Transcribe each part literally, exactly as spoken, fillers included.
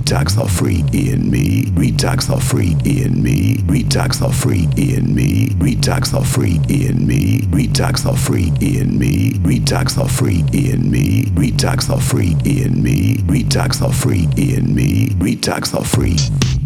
Retox the freak in me. Retox the freak in me. Retox the freak in me. Retox the freak in me. Retox the freak in me. Retox the freak in me. Retox the freak in me. Retox the freak in me. Retox the freak.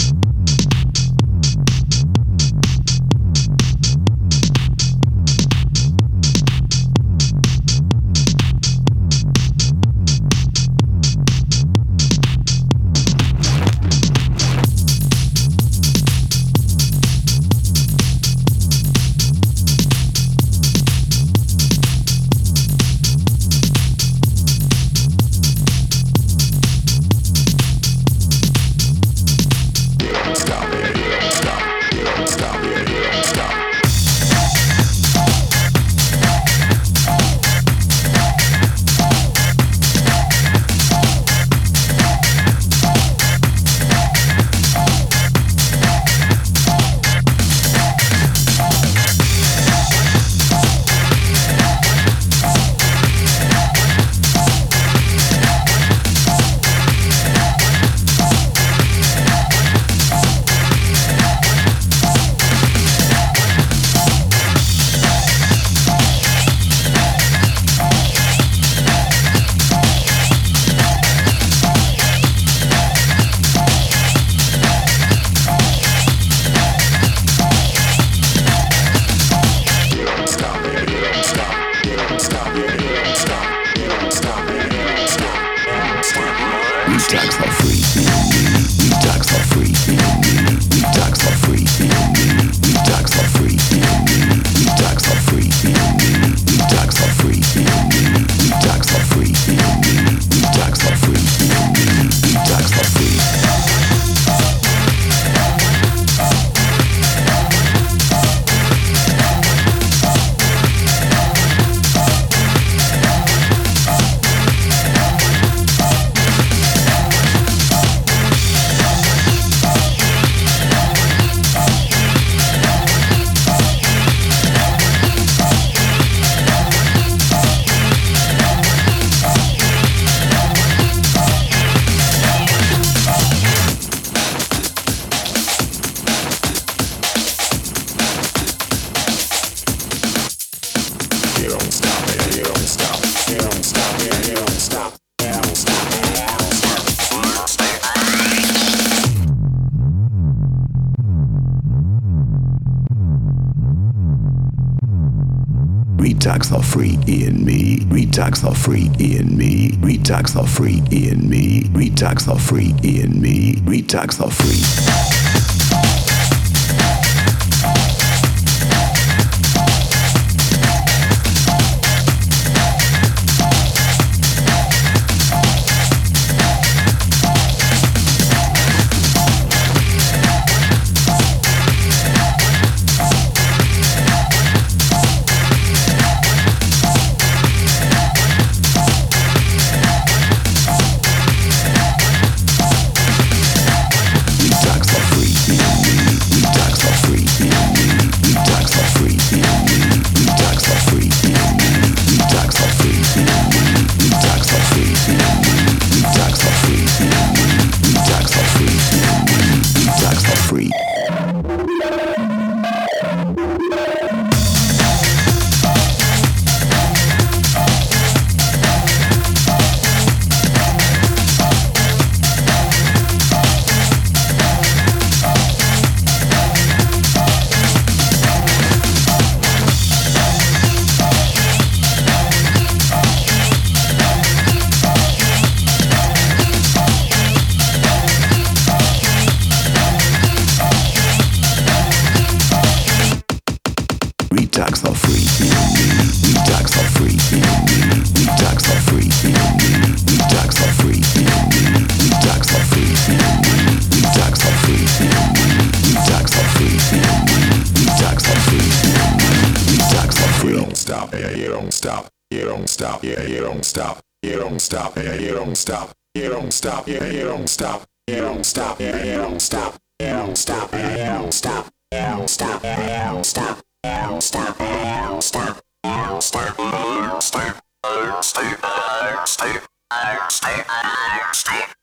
Retox the freak in me. Retox the freak in me. Retox the freak in me. Retox the freak in me. Retox the freak. Retox the freak in me. Retox the freak in me. Retox the freak in me. Retox the freak in me. Retox the freak in me. Retox the freak in me. Retox the freak in me. Retox the freak in me. Retox the freak. You don't stop, yeah, you don't stop. You don't stop, yeah, you don't stop. You don't stop, yeah, you don't stop. You don't stop, yeah, you don't stop. You don't stop, yeah, you don't stop. You don't stop, yeah, you don't stop. You don't stop, yeah, you don't stop. Don't stop, don't stop, don't stop, don't stop, don't stop, don't stop, don't stop, don't stop.